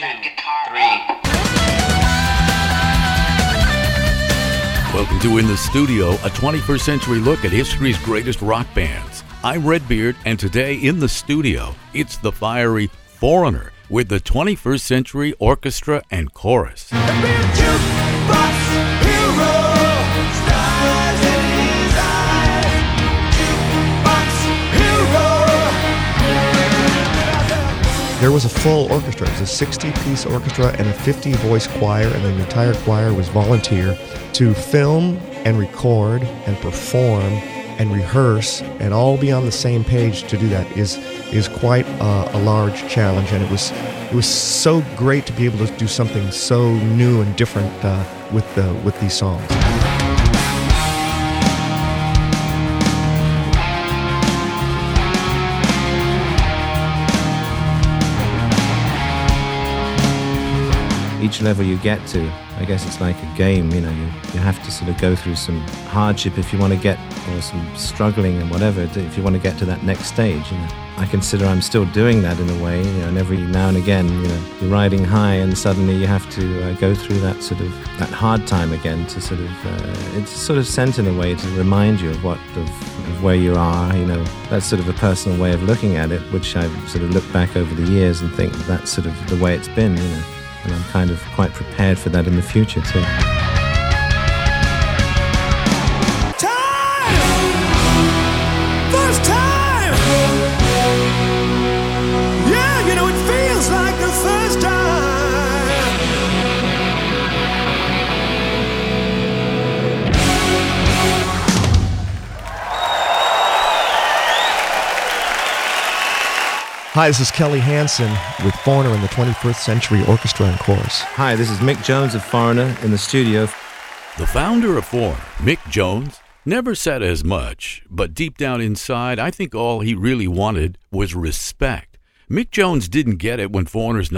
that guitar up. Welcome to In the Studio, a 21st century look at history's greatest rock bands. I'm Redbeard, and today in the studio, it's the fiery Foreigner with the 21st Century Orchestra and Chorus. There was a full orchestra. It was a 60-piece orchestra and a 50-voice choir, and the entire choir was volunteer to film and record and perform and rehearse and all be on the same page. To do that is quite a large challenge, and it was so great to be able to do something so new and different with these songs. Each level you get to, I guess it's like a game, you have to sort of go through some hardship if you want to get, or some struggling and whatever, if you want to get to that next stage. I consider I'm still doing that in a way, and every now and again, you're riding high and suddenly you have to go through that sort of, that hard time again to sort of, it's sort of sent in a way to remind you of where you are, that's sort of a personal way of looking at it, which I've sort of looked back over the years and think that's sort of the way it's been, And I'm kind of quite prepared for that in the future too. First time! Yeah, it feels like the first time. Hi, this is Kelly Hansen with Foreigner and the 21st Century Orchestra and Chorus. Hi, this is Mick Jones of Foreigner in the studio. The founder of Foreigner, Mick Jones, never said as much, but deep down inside, I think all he really wanted was respect. Mick Jones didn't get it when Foreigner's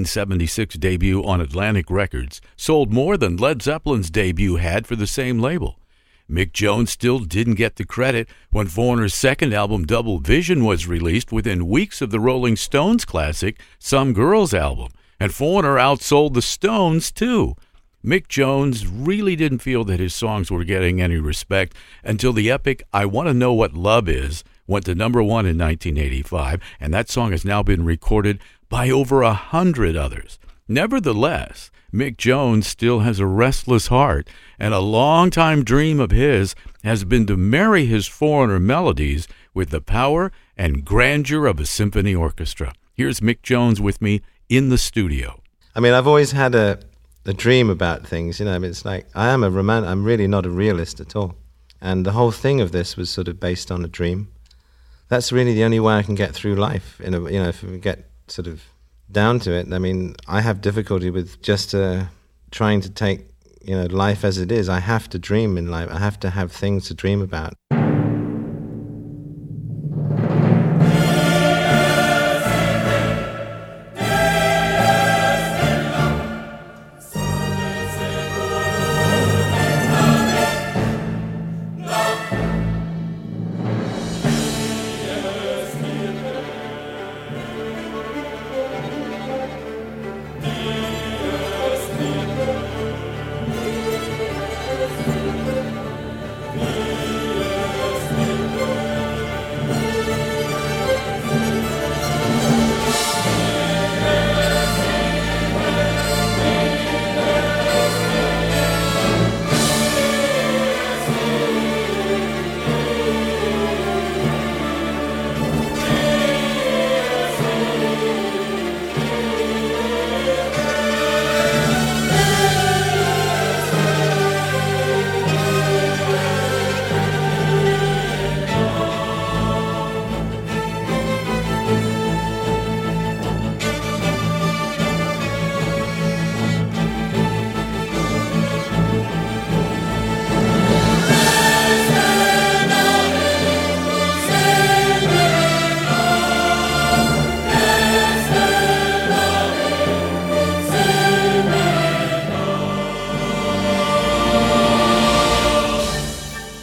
1976 debut on Atlantic Records sold more than Led Zeppelin's debut had for the same label. Mick Jones still didn't get the credit when Foreigner's second album, Double Vision, was released within weeks of the Rolling Stones classic, Some Girls album, and Foreigner outsold the Stones, too. Mick Jones really didn't feel that his songs were getting any respect until the epic I Want to Know What Love Is went to number one in 1985, and that song has now been recorded by over 100 others. Nevertheless, Mick Jones still has a restless heart, and a long-time dream of his has been to marry his Foreigner melodies with the power and grandeur of a symphony orchestra. Here's Mick Jones with me in the studio. I've always had a dream about things, it's like I'm I'm really not a realist at all. And the whole thing of this was sort of based on a dream. That's really the only way I can get through life, if we get sort of down to it. I have difficulty with just trying to take, life as it is. I have to dream in life. I have to have things to dream about.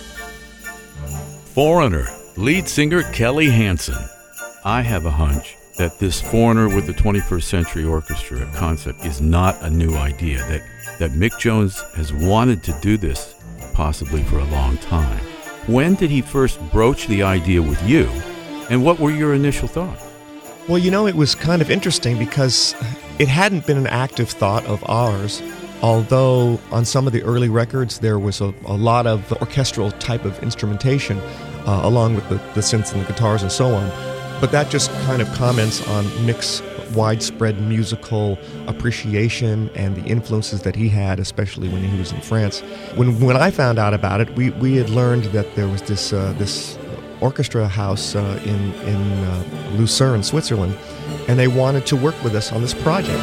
Foreigner, lead singer Kelly Hansen. I have a hunch that this Foreigner with the 21st Century Orchestra concept is not a new idea, that Mick Jones has wanted to do this possibly for a long time. When did he first broach the idea with you, and what were your initial thoughts? Well, it was kind of interesting because it hadn't been an active thought of ours, although on some of the early records there was a lot of orchestral type of instrumentation along with the synths and the guitars and so on. But that just kind of comments on Mick's widespread musical appreciation and the influences that he had, especially when he was in France. When I found out about it, we had learned that there was this orchestra house in Lucerne, Switzerland, and they wanted to work with us on this project.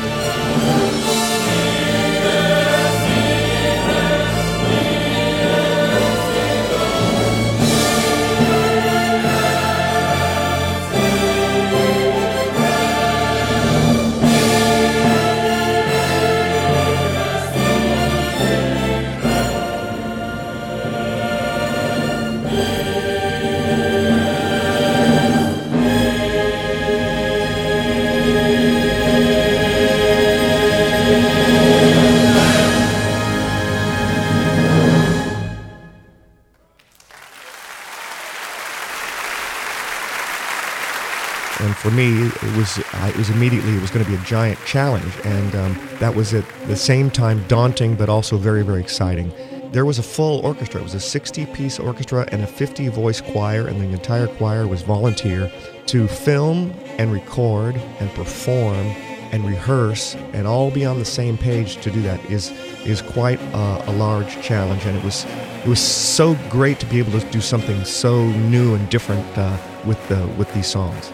And for me, it was immediately, it was going to be a giant challenge, and that was at the same time daunting, but also very, very exciting. There was a full orchestra. It was a 60-piece orchestra and a 50-voice choir, and the entire choir was volunteer to film and record and perform and rehearse and all be on the same page. To do that is quite a large challenge, and it was so great to be able to do something so new and different with these songs.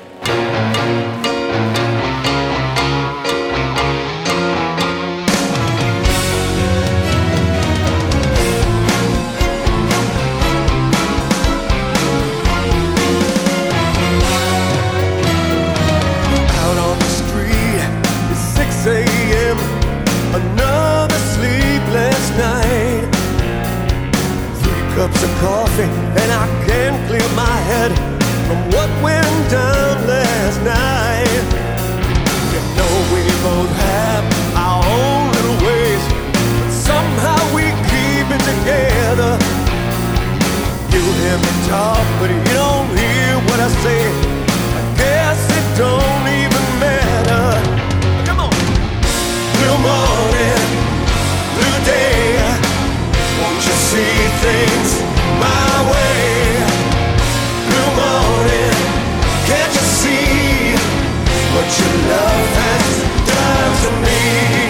Cups of coffee, and I can't clear my head from what went down last night. We both have our own little ways, but somehow we keep it together. You hear me talk, but you don't hear what I say. I guess it don't even matter. Come on. Blue morning, blue day, won't you see things my way? Blue morning, can't you see what your love has done to me?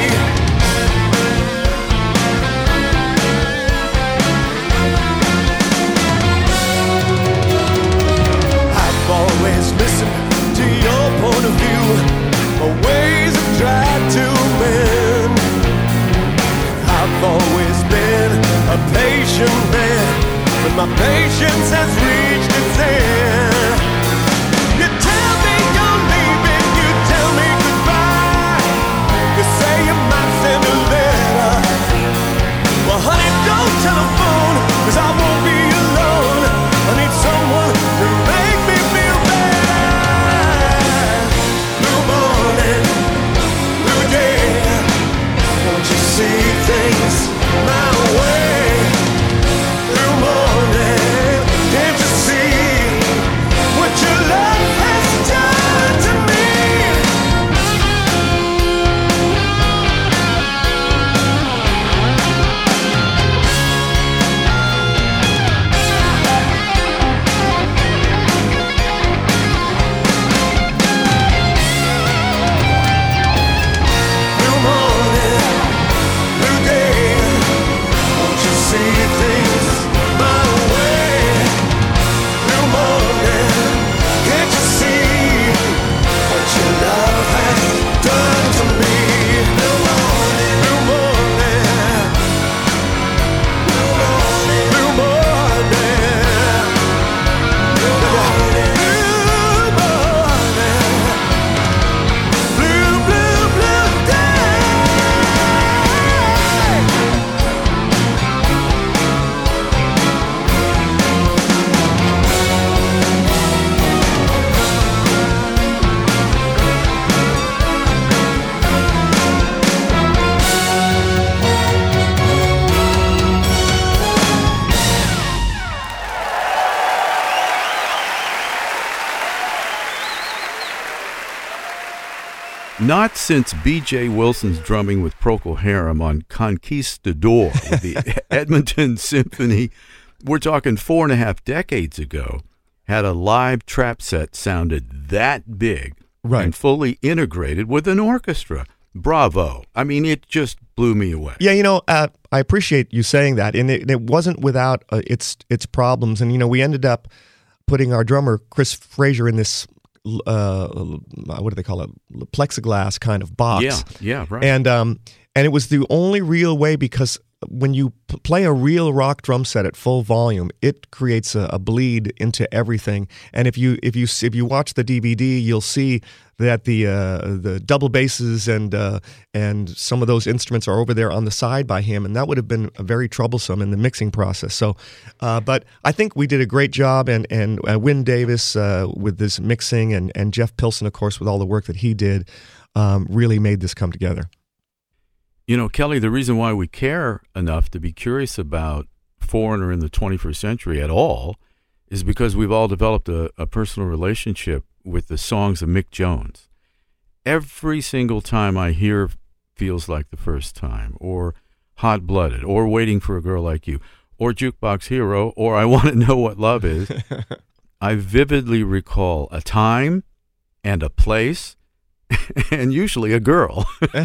I've always listened to your point of view, my ways have tried to mend. I've always been a patient man, but my patience has reached its end. You tell me you're leaving, you tell me goodbye. You say you might send a letter. Well, honey, don't telephone, 'cause I won't be alone. I need someone to make me feel bad. Blue morning, blue day, won't you see things my way? Blue morning, can't you see not since B.J. Wilson's drumming with Procol Harum on Conquistador with the Edmonton Symphony, we're talking 4.5 decades ago, had a live trap set sounded that big and fully integrated with an orchestra. Bravo. I mean, it just blew me away. Yeah, I appreciate you saying that. And it wasn't without its problems. And, we ended up putting our drummer, Chris Frazier, in this, what do they call it, plexiglass kind of box. Yeah, right. And it was the only real way, because when you play a real rock drum set at full volume, it creates a bleed into everything. And if you watch the DVD, you'll see that the double basses and some of those instruments are over there on the side by him, and that would have been very troublesome in the mixing process. So, but I think we did a great job, and Wynn Davis with this mixing, and Jeff Pilson, of course, with all the work that he did, really made this come together. Kelly, the reason why we care enough to be curious about Foreigner in the 21st century at all is because we've all developed a personal relationship with the songs of Mick Jones. Every single time I hear Feels Like the First Time, or Hot Blooded, or Waiting for a Girl Like You, or Jukebox Hero, or I Want to Know What Love Is, I vividly recall a time and a place and usually a girl.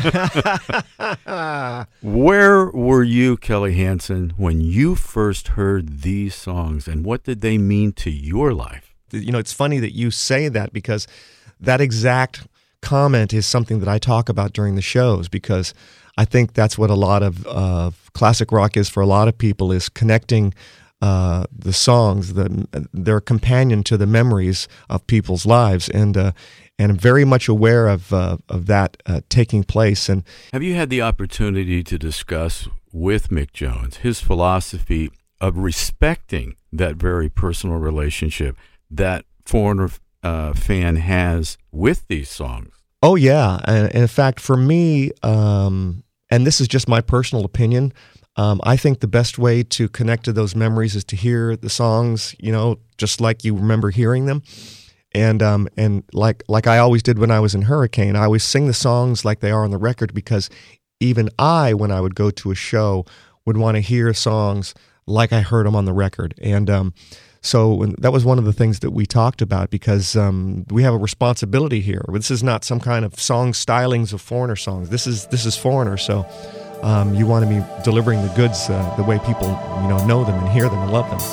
Where were you, Kelly Hansen, when you first heard these songs, and what did they mean to your life? It's funny that you say that, because that exact comment is something that I talk about during the shows, because I think that's what a lot of classic rock is for a lot of people, is connecting the songs, their companion to the memories of people's lives, and I'm very much aware of that taking place. And have you had the opportunity to discuss with Mick Jones his philosophy of respecting that very personal relationship that Foreigner fan has with these songs? Oh, yeah. And in fact, for me, and this is just my personal opinion, I think the best way to connect to those memories is to hear the songs, just like you remember hearing them. And like I always did when I was in Hurricane, I always sing the songs like they are on the record, because even when I would go to a show, would want to hear songs like I heard them on the record. And so that was one of the things that we talked about, because we have a responsibility here. This is not some kind of song stylings of Foreigner songs. This is Foreigner, so you want to be delivering the goods the way people know them and hear them and love them.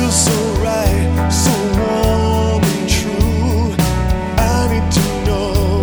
So warm and true, I need to know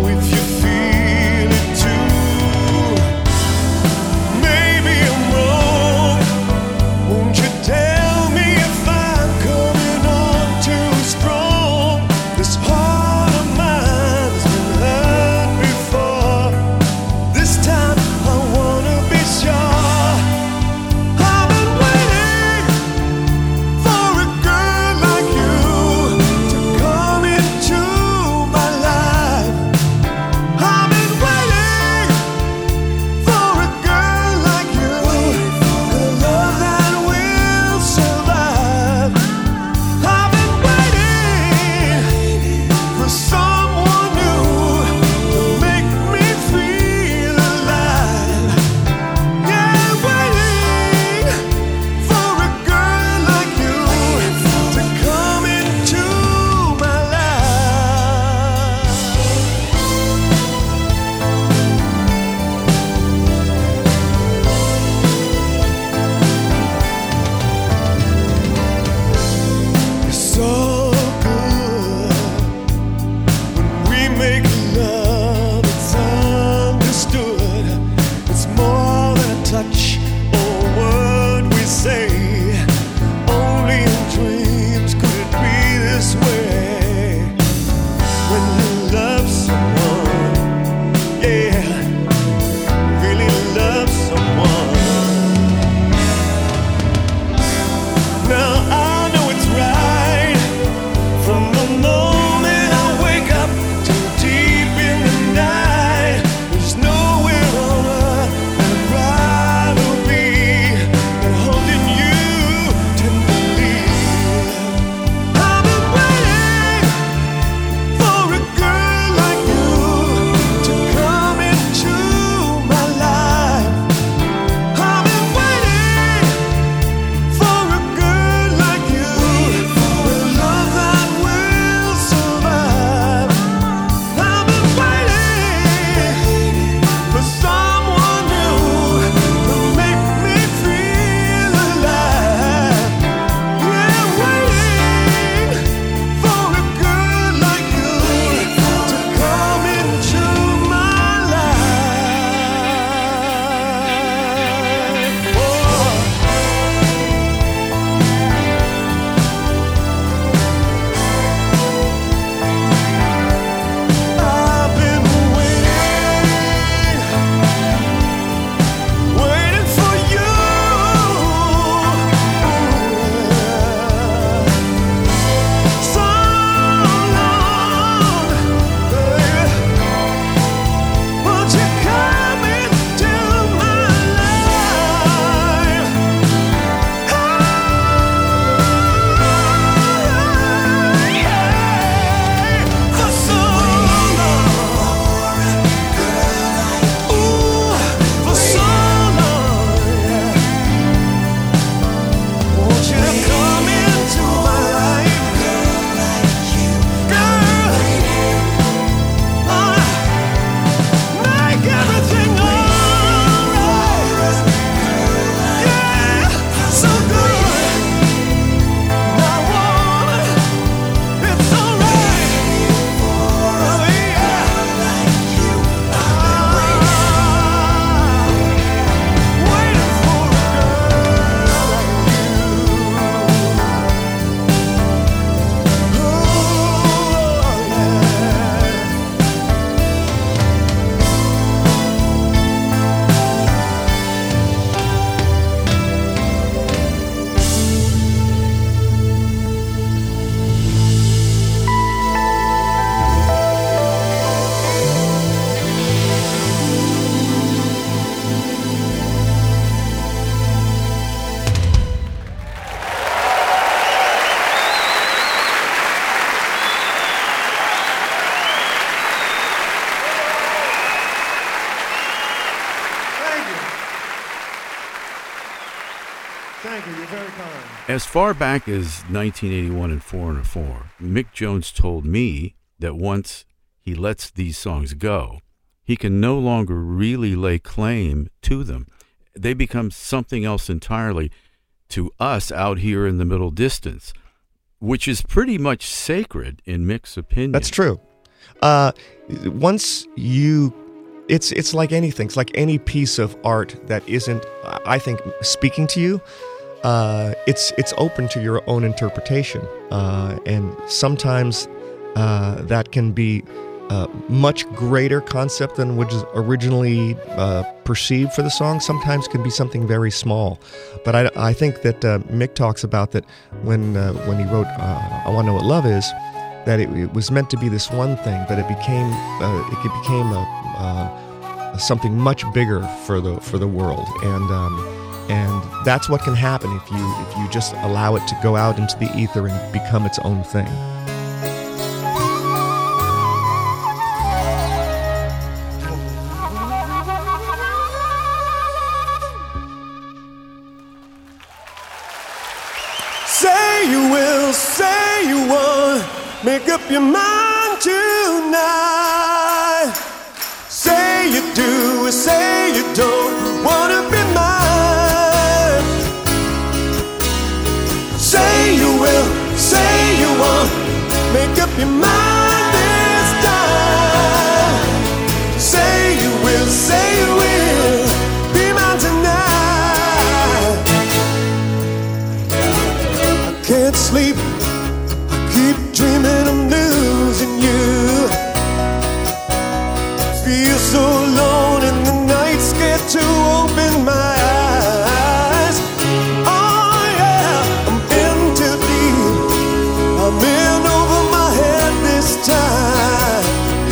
you. You're very kind. As far back as 1981 and 4 and a 4, Mick Jones told me that once he lets these songs go, he can no longer really lay claim to them. They become something else entirely to us out here in the middle distance, which is pretty much sacred in Mick's opinion. That's true. Once you, it's like anything. It's like any piece of art that isn't, I think, speaking to you. It's open to your own interpretation, and sometimes that can be a much greater concept than was originally perceived for the song. Sometimes can be something very small, but I think that Mick talks about that when he wrote "I Want to Know What Love Is," that it was meant to be this one thing, but it became something much bigger for the world, and that's what can happen if you just allow it to go out into the ether and become its own thing. Say you will, say you won't, make up your mind tonight. Say you do, say you don't wanna be mine. Say you will, say you won't, make up your mind this time. Say you will, say you will, be mine tonight. I can't sleep, I keep dreaming I'm losing you. Feel so alone in the night, scared to open my eyes. Oh yeah, I'm in too deep, I'm in over my head this time.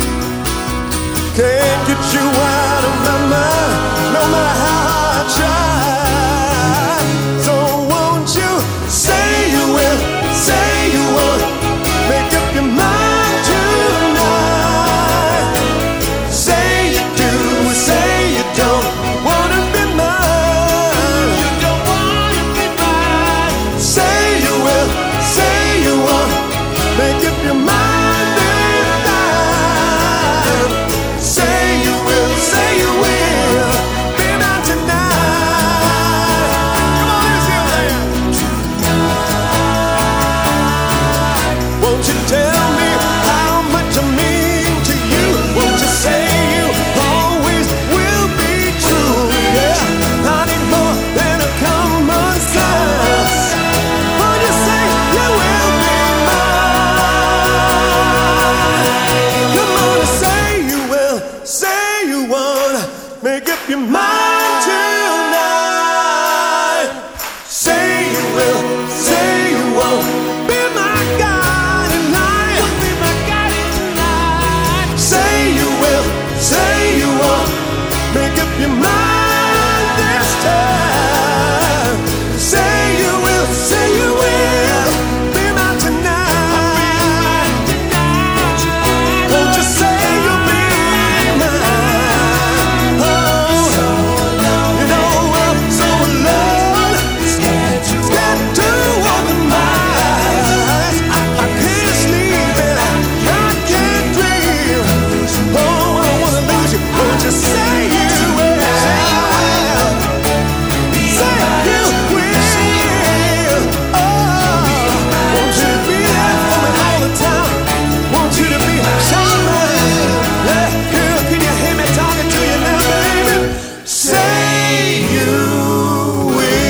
Can't get you out of my mind, no matter how I try. So won't you say you will, say you won't, make up your mind tonight. Say you do, say you don't wanna be mine. You don't wanna be mine. Say you will, say you won't, make up your mind this time. Say you will, say you will, be mine tonight. Come on, let's hear that. Won't you tell me how much I mean to you? Won't you say you always will be true? Yeah, I need more than a common sense. Won't you say you will be mine? Come on and say you will, say you won't, make up your mind tonight. Say you will, say you won't, be my guiding light. Be my guiding light. Say you will, say you won't, make up your mind this time. Say you will, say you will, be mine tonight. Won't you say you'll be mine? Oh, you know I'm so alone, scared to open my eyes. I can't sleep and I can't dream. Oh, I don't wanna lose you. Won't you say you will? Say you will. Oh, want you to be there for me all the time. Want you to be someone. Yeah, girl, can you hear me talking to you now, baby? Say you will.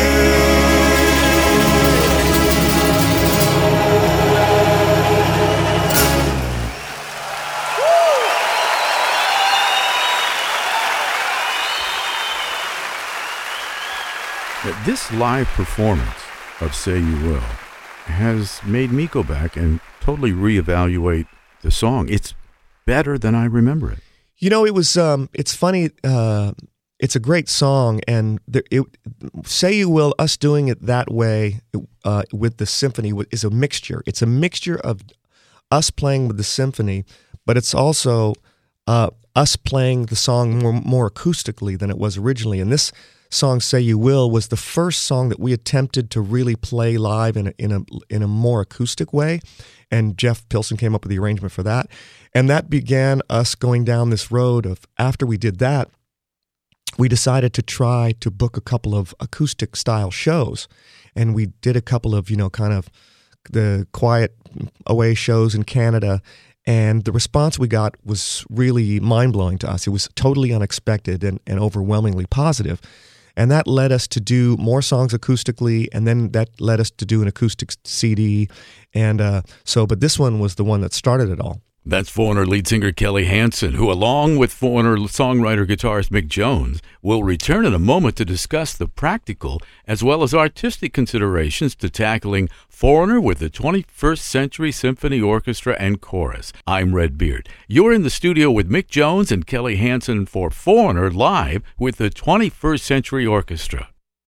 This live performance of Say You Will has made me go back and totally reevaluate the song. It's better than I remember it. You know, it was. It's funny. It's a great song, and Say You Will, us doing it that way with the symphony is a mixture. It's a mixture of us playing with the symphony, but it's also us playing the song more acoustically than it was originally. And this song "Say You Will" was the first song that we attempted to really play live in a more acoustic way, and Jeff Pilson came up with the arrangement for that. And that began us going down this road of, after we did that, we decided to try to book a couple of acoustic style shows. And we did a couple of, kind of the quiet away shows in Canada. And the response we got was really mind-blowing to us. It was totally unexpected and overwhelmingly positive. And that led us to do more songs acoustically, and then that led us to do an acoustic CD. And but this one was the one that started it all. That's Foreigner lead singer Kelly Hansen, who, along with Foreigner songwriter guitarist Mick Jones, will return in a moment to discuss the practical as well as artistic considerations to tackling Foreigner with the 21st Century Symphony Orchestra and Chorus. I'm Red Beard. You're in the studio with Mick Jones and Kelly Hansen for Foreigner live with the 21st Century Orchestra.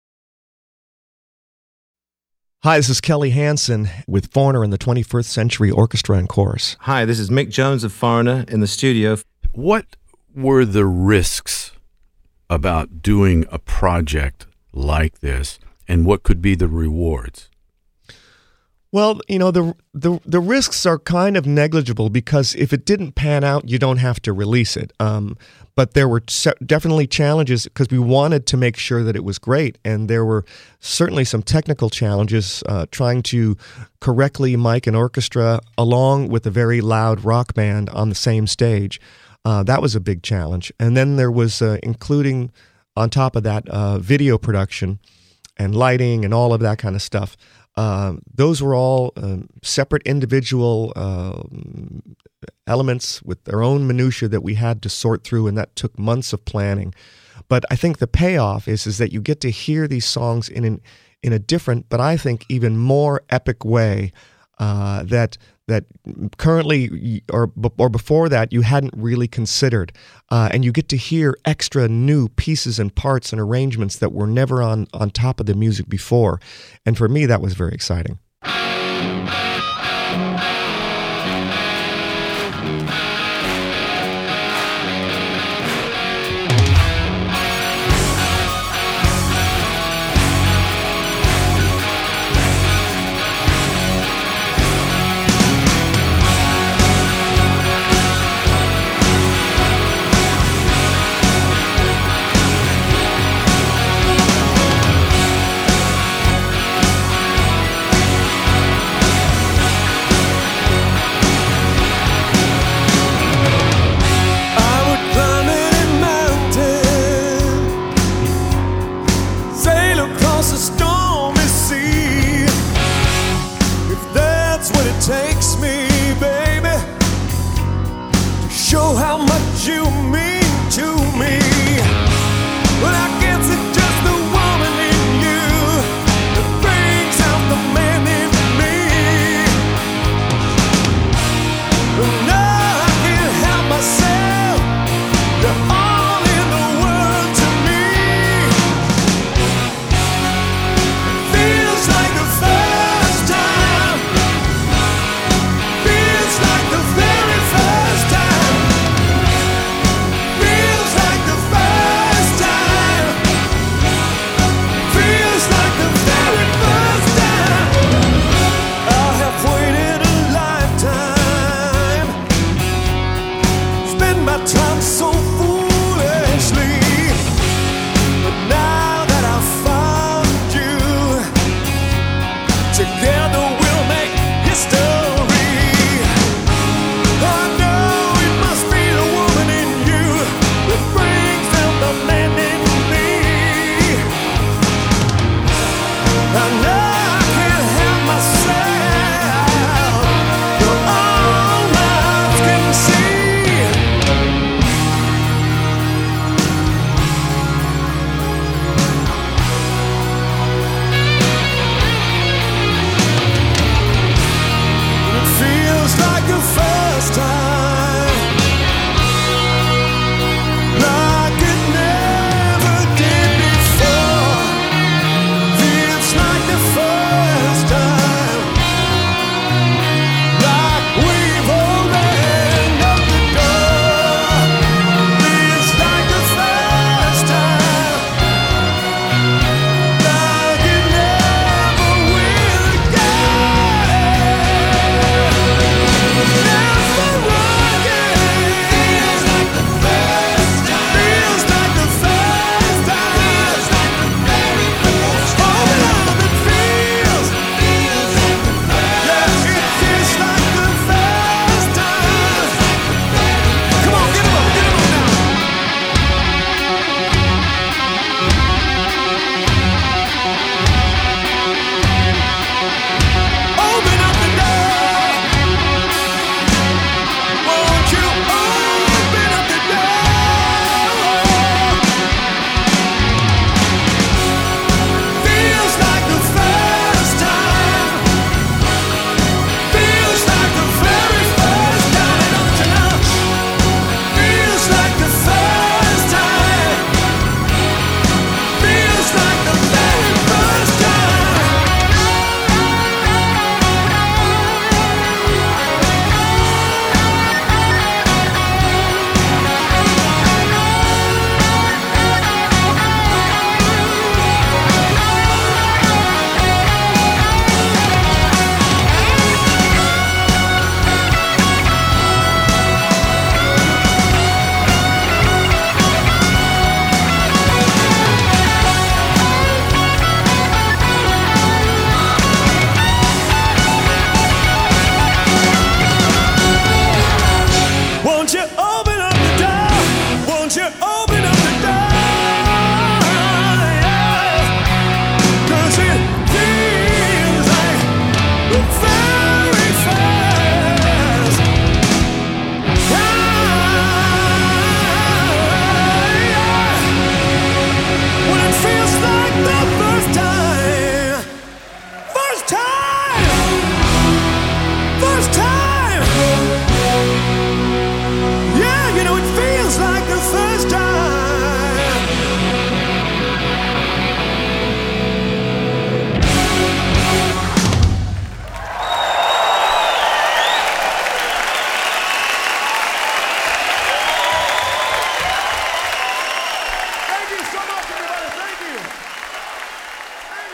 Hi, this is Kelly Hansen with Foreigner in the 21st Century Orchestra and Chorus. Hi, this is Mick Jones of Foreigner in the studio. What were the risks about doing a project like this, and what could be the rewards? Well, the risks are kind of negligible, because if it didn't pan out, you don't have to release it. But there were definitely challenges, because we wanted to make sure that it was great. And there were certainly some technical challenges trying to correctly mic an orchestra along with a very loud rock band on the same stage. That was a big challenge. And then there was, including on top of that, video production and lighting and all of that kind of stuff. Those were all separate individual elements with their own minutiae that we had to sort through, and that took months of planning. But I think the payoff is that you get to hear these songs in a different, but I think even more epic way that currently or before that you hadn't really considered, and you get to hear extra new pieces and parts and arrangements that were never on top of the music before. And for me, that was very exciting. open up the door? Won't you open up the door? Yeah. 'Cause it feels like the very fast when it feels like the first time. First time. First time. Yeah, you know it feels like the first time. Thank you so much, everybody. Thank you. Thank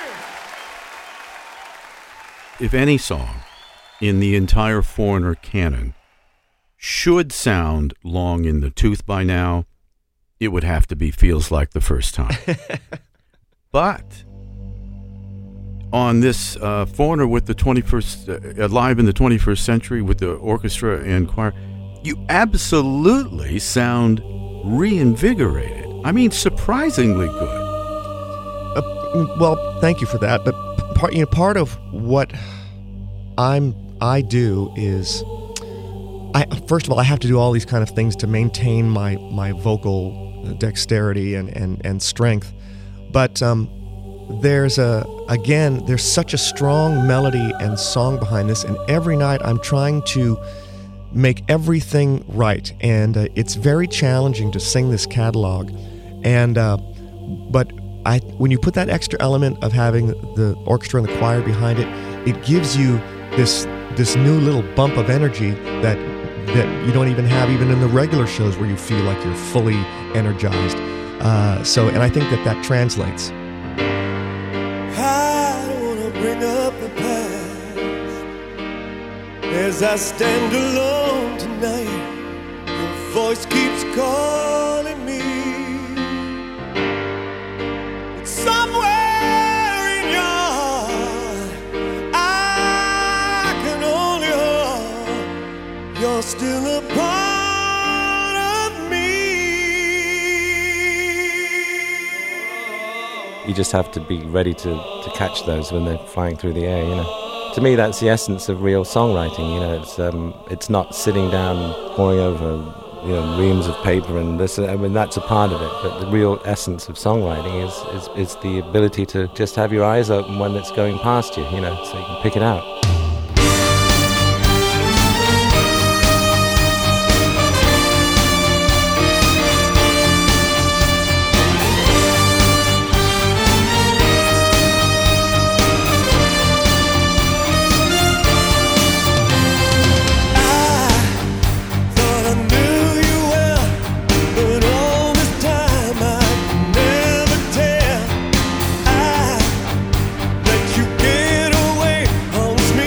you. If any song in the entire Foreigner canon should sound long in the tooth by now, it would have to be Feels Like the First Time. But on this Foreigner with the 21st, live in the 21st century with the orchestra and choir, you absolutely sound reinvigorated. I mean, surprisingly good. Well, thank you for that. But part of what I do is, first of all, I have to do all these kind of things to maintain my vocal dexterity and strength. But there's such a strong melody and song behind this, and every night I'm trying to make everything right, and it's very challenging to sing this catalog. And but when you put that extra element of having the orchestra and the choir behind it, it gives you this new little bump of energy that you don't even have even in the regular shows where you feel like you're fully energized. And I think that translates. I wanna bring up the past as I stand alone tonight. Your voice keeps calling me. It's somewhere in your heart I can only hold. You're still a part of me. You just have to be ready to catch those when they're flying through the air, you know. To me, that's the essence of real songwriting, you know. It's not sitting down and poring over, you know, reams of paper and this. I mean, that's a part of it, but the real essence of songwriting is the ability to just have your eyes open when it's going past you, you know, so you can pick it out. Let you get away, promise me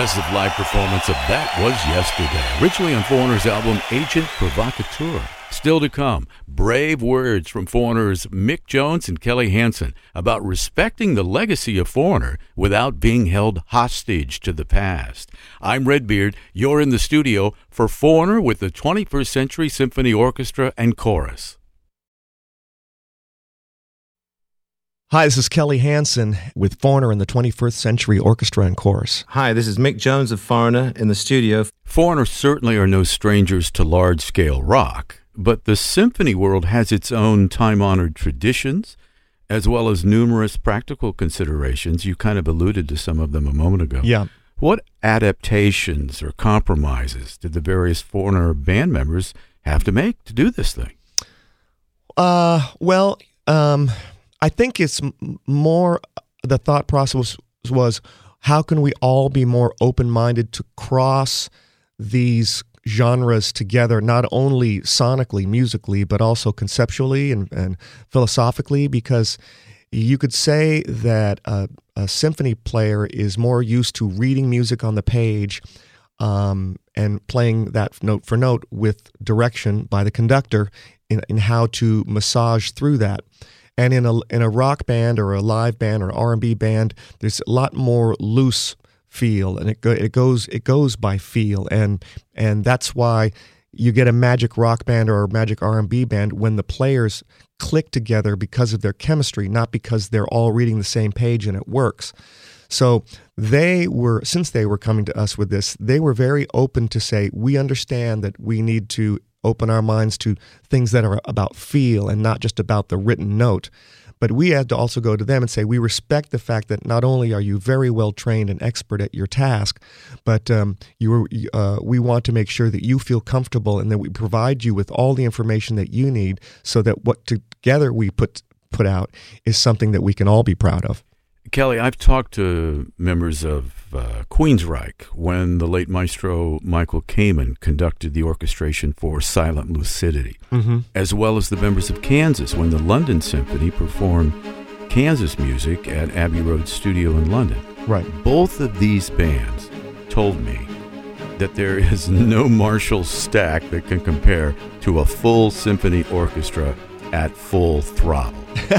impressive live performance of That Was Yesterday, originally on Foreigner's album Agent Provocateur. Still to come, brave words from Foreigner's Mick Jones and Kelly Hansen about respecting the legacy of Foreigner without being held hostage to the past. I'm Redbeard. You're in the studio for Foreigner with the 21st Century Symphony Orchestra and Chorus. Hi, this is Kelly Hansen with Foreigner and the 21st Century Orchestra and Chorus. Hi, this is Mick Jones of Foreigner in the studio. Foreigner certainly are no strangers to large-scale rock, but the symphony world has its own time-honored traditions, as well as numerous practical considerations. You kind of alluded to some of them a moment ago. Yeah. What adaptations or compromises did the various Foreigner band members have to make to do this thing? I think it's more the thought process was how can we all be more open-minded to cross these genres together, not only sonically, musically, but also conceptually and philosophically, because you could say that a symphony player is more used to reading music on the page and playing that note for note with direction by the conductor in how to massage through that. And in a rock band or a live band or R&B band, there's a lot more loose feel, and it goes by feel, and that's why you get a magic rock band or a magic R&B band when the players click together because of their chemistry, not because they're all reading the same page and it works. So since they were coming to us with this, they were very open to say, we understand that we need to open our minds to things that are about feel and not just about the written note. But we had to also go to them and say, we respect the fact that not only are you very well trained and expert at your task, but we want to make sure that you feel comfortable and that we provide you with all the information that you need so that what together we put out is something that we can all be proud of. Kelly, I've talked to members of Queensryche when the late maestro Michael Kamen conducted the orchestration for Silent Lucidity, as well as the members of Kansas when the London Symphony performed Kansas music at Abbey Road Studio in London. Right. Both of these bands told me that there is no Marshall stack that can compare to a full symphony orchestra at full throttle.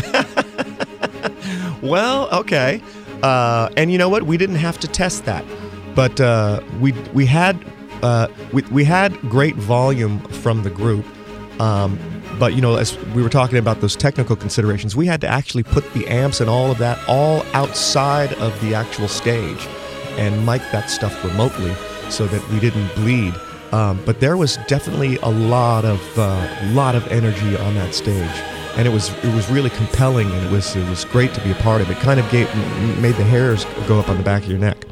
Well, okay. And you know what? We didn't have to test that, but we had great volume from the group. But as we were talking about those technical considerations, we had to actually put the amps and all of that all outside of the actual stage and mic that stuff remotely so that we didn't bleed. But there was definitely a lot of energy on that stage. And it was really compelling, and it was great to be a part of it. Kind of made the hairs go up on the back of your neck.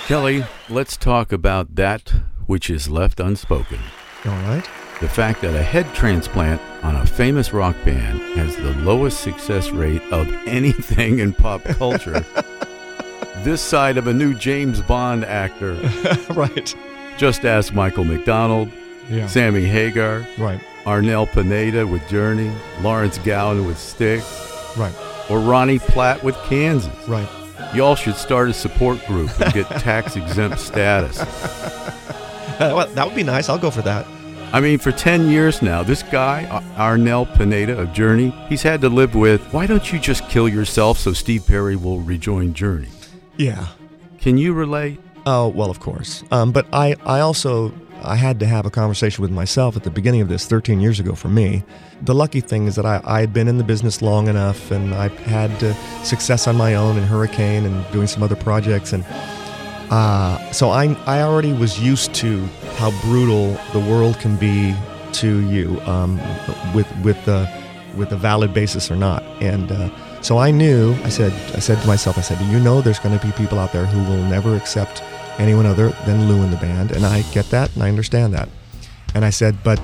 Kelly, let's talk about that which is left unspoken. All right. The fact that a head transplant on a famous rock band has the lowest success rate of anything in pop culture. This side of a new James Bond actor. Right. Just ask Michael McDonald, Yeah. Sammy Hagar, Right. Arnel Pineda with Journey, Lawrence Gowan with Styx, Right. or Ronnie Platt with Kansas. Right. Y'all should start a support group and get tax-exempt status. Well, that would be nice. I'll go for that. I mean, for 10 years now, this guy, Arnel Pineda of Journey, he's had to live with, why don't you just kill yourself so Steve Perry will rejoin Journey? Yeah. Can you relate? Oh, well, of course. But I also had to have a conversation with myself at the beginning of this 13 years ago for me. The lucky thing is that I had been in the business long enough, and I had success on my own in Hurricane and doing some other projects. And so I already was used to how brutal the world can be to you with a valid basis or not. And so I knew, I said to myself, you know there's going to be people out there who will never accept anyone other than Lou in the band, and I get that and I understand that. And I said, but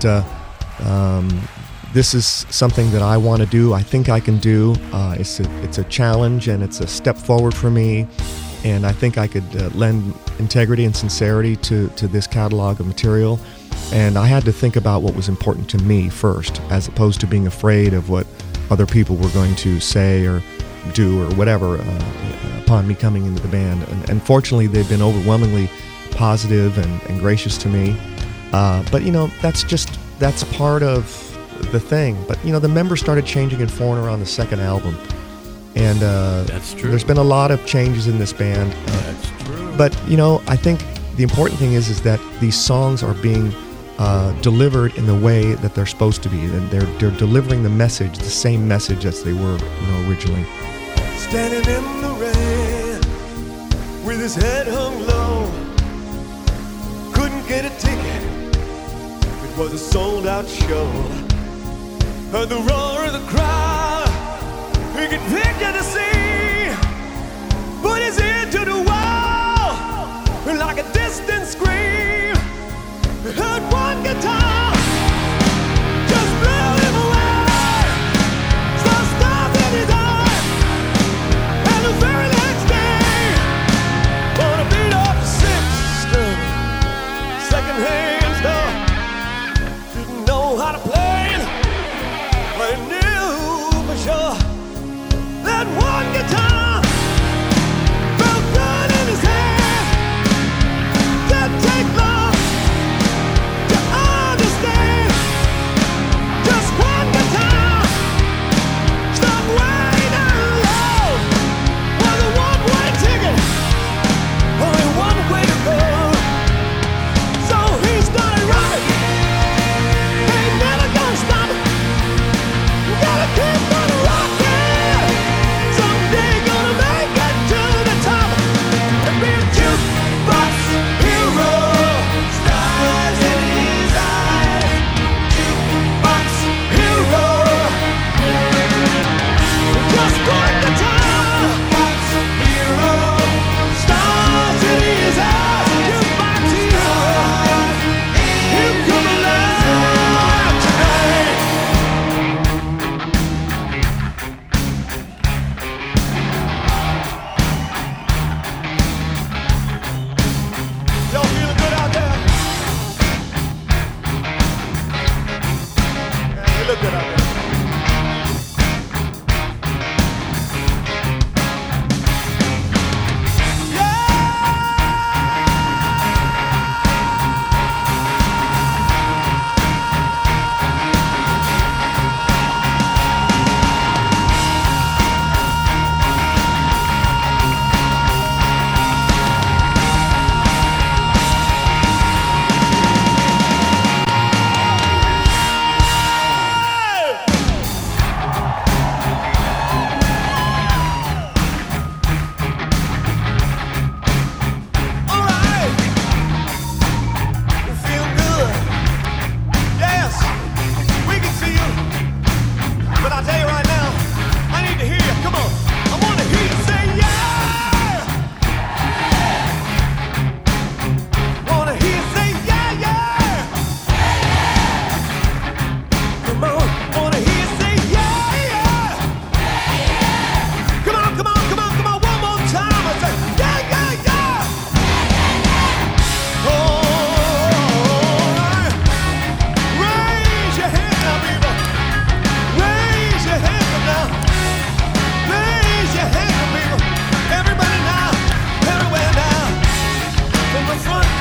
this is something that I want to do. I think I can do. It's a challenge and it's a step forward for me, and I think I could lend integrity and sincerity to this catalog of material. And I had to think about what was important to me first, as opposed to being afraid of what other people were going to say or do or whatever upon me coming into the band. And fortunately, they've been overwhelmingly positive and gracious to me. But, that's part of the thing. But, the members started changing in Foreigner on the second album. And That's true. There's been a lot of changes in this band. That's true. But, I think the important thing is that these songs are being delivered in the way that they're supposed to be. And they're delivering the message, the same message as they were, originally. Standing in the rain with his head hung low, couldn't get a ticket. It was a sold-out show. Heard the roar of the crowd, he could picture the scene. Put his ear to the wall like a distant scream. Heard one guitar just blew him away. So stars in his eyes, and the very next day, gonna beat up the sixth second-hand stuff. Didn't know how to play it, but he knew for sure that one guitar felt good in his hand. That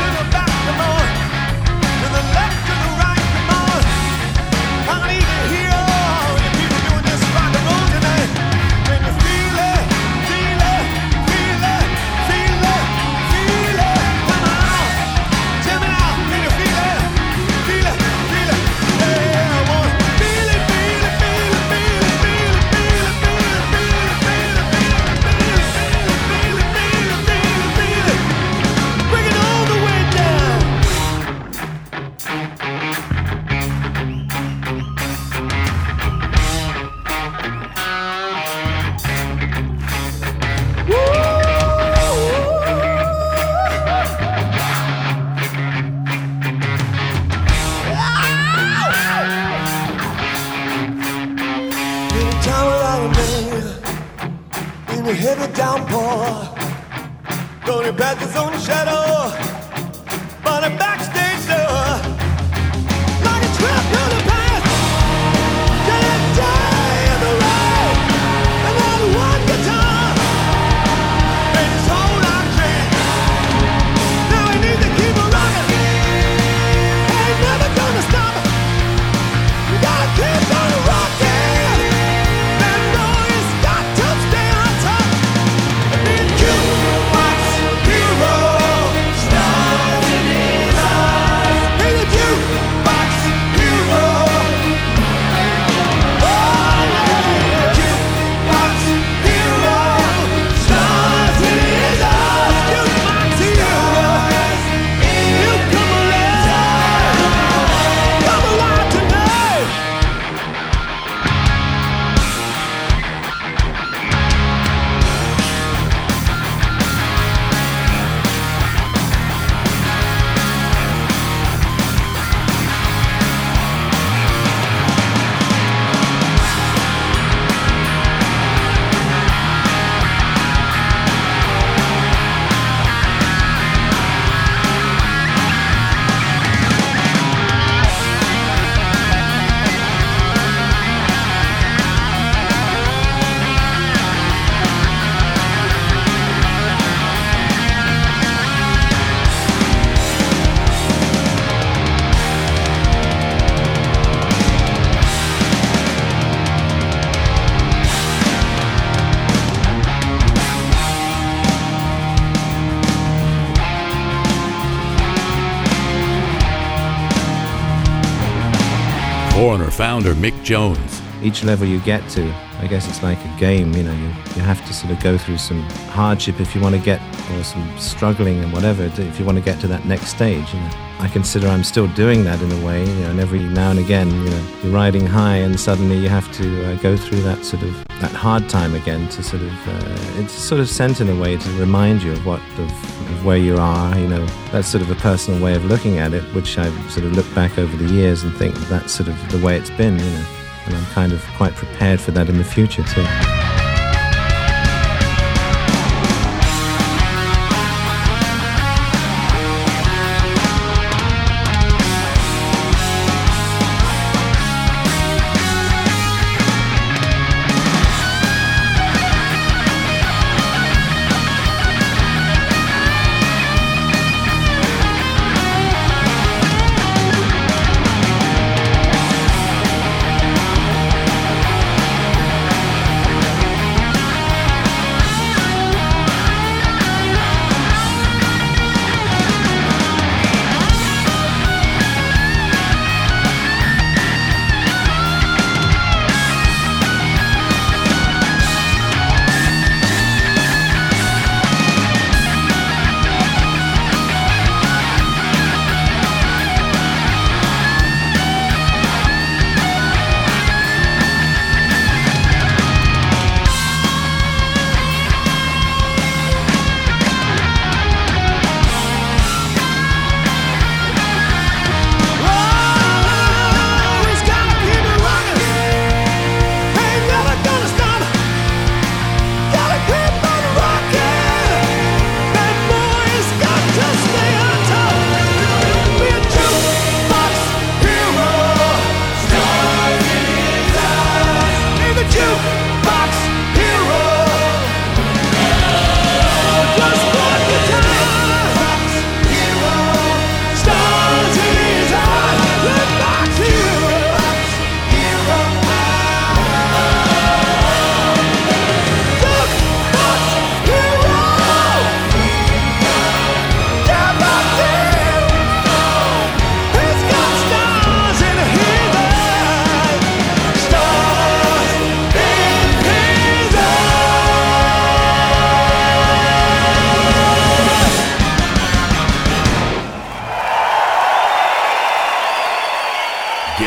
in a heavy downpour. Tony Black his own shadow on a backstage door. Like a trap to the past, gonna die in the rain. And on one guitar, and his whole life changed. Now we need to keep on rocking. Ain't never gonna stop. We gotta keep on rocking. Foreigner founder Mick Jones. Each level you get to, I guess it's like a game, you know, you have to sort of go through some hardship if you want to get, or some struggling and whatever, if you want to get to that next stage, you know. I consider I'm still doing that in a way, you know, and every now and again, you know, you're riding high and suddenly you have to go through that sort of, that hard time again to sort of, it's sort of sent in a way to remind you of of where you are, you know. That's sort of a personal way of looking at it, which I've sort of looked back over the years and think that's sort of the way it's been, you know. And I'm kind of quite prepared for that in the future too.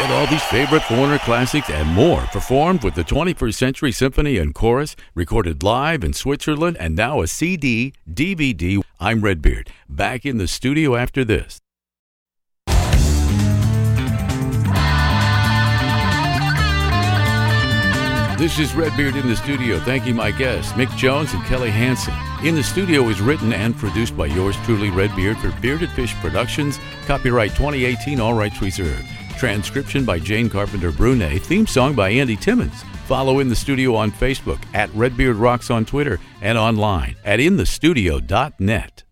Get all these favorite Foreigner classics and more performed with the 21st Century Symphony and Chorus, recorded live in Switzerland, and now a CD, DVD. I'm Redbeard, back in the studio after this. This is Redbeard in the studio, thanking my guests, Mick Jones and Kelly Hansen. In the Studio is written and produced by yours truly, Redbeard, for Bearded Fish Productions. Copyright 2018, all rights reserved. Transcription by Jane Carpenter Brunet. Theme song by Andy Timmons. Follow In the Studio on Facebook, at Redbeard Rocks on Twitter, and online at inthestudio.net.